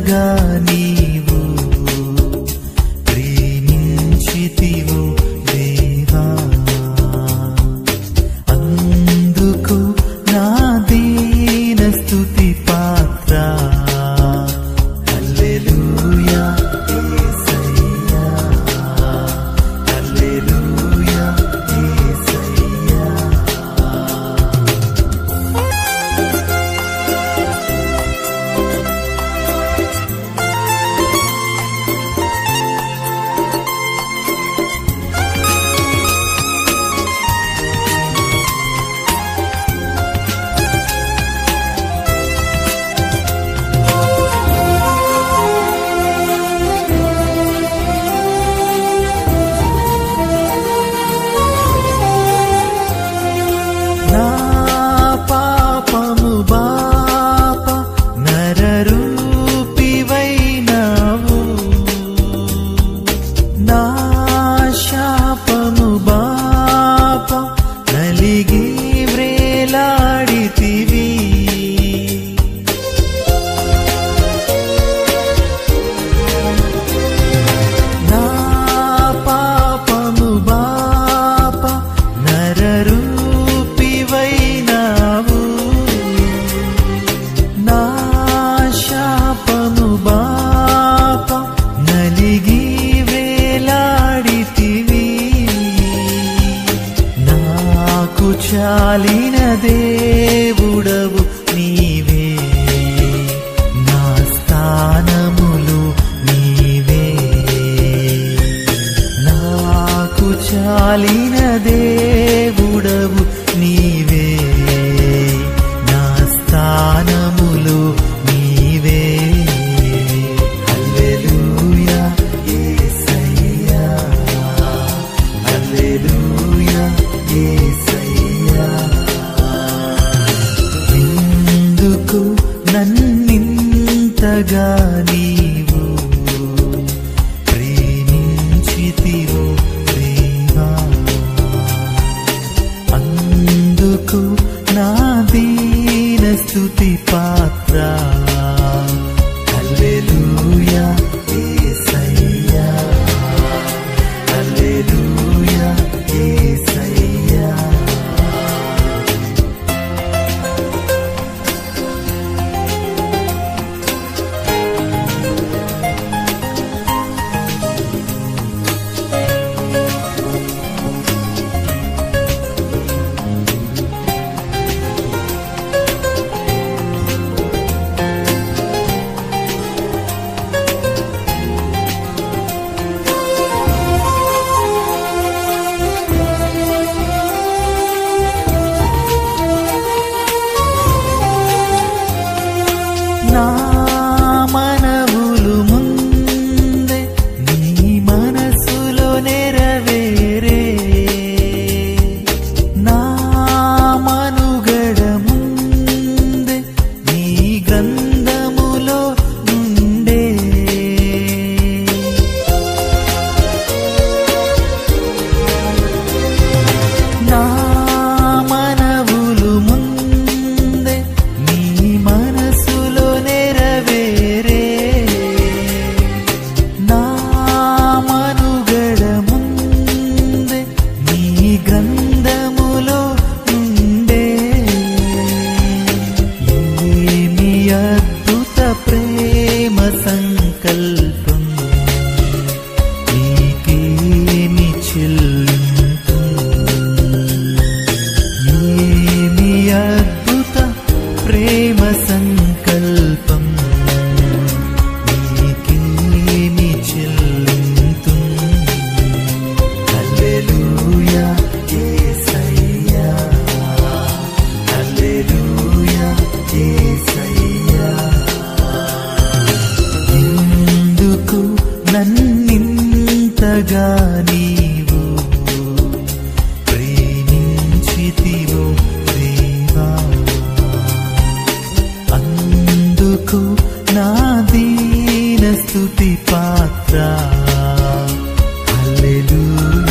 నిన్నింతగా నీవు ప్రేమించితివో దేవా, అందుకు నా దీన స్తుతి పాత్ర. హల్లెలూయా యేసయ్యా, హల్లెలూయా యేసయ్యా. నా పాపము బాప నరరూపివైనావు, నా శాపము బాప నలిగి వ్రేలాడితివి. నా పాపము బాప నరరూపివైనావు, నా శాపము బాప నలిగి వేలాడితివి. నాకు చాలిన దేవుడవు నీవే, నా స్థానములు నీవే. నాకు చాలిన దేవుడవు నీవే, నా స్థానములు నీవే. హల్లెలూయా యేసయ్యా, హల్లెలూయా యేసయ్యా. ఎందుకు నన్నింతగా నీవు ప్రేమించితివో దేవా, అందుకు నా దీన స్తుతి పాత్ర. హల్లెలూయా యేసయ్యా, హల్లెలూయా యేసయ్యా. నా మనవులు ముందే నీ మనసులో నెరవేరే, నా మనుగడ ముందే నీ గ్రంథములో నుండే. నా మనవులు ముందే నీ మనసులో నెరవేరే, నా మనుగడ ముందే నీ గ్రంథములో నుండే. ఏమి అద్భుత ప్రేమ సంకల్పం, నీకేమి చెల్లింపు. ఏమి అద్భుత ప్రేమ సంకల్పం, నీకేమి చెల్లింపు. హల్లెలూయా యేసయ్యా, హల్లెలూయా యేసయ్యా. ఎందుకు నన్నింతగా నీవు ప్రేమించితివో దేవా, అందుకు నా దీన స్తుతి పాత్ర. హల్లెలూయా